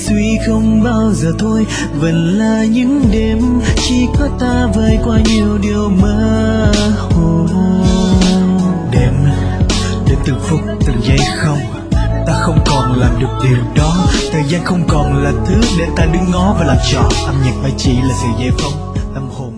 suy không bao giờ thôi, vẫn là những đêm chỉ có ta vơi qua nhiều điều mơ hồ. Đêm để từng phút từng giây không, ta không còn làm được điều đó. Thời gian không còn là thứ để ta đứng ngó và làm trò, âm nhạc phải chỉ là sự giải phóng tâm hồn.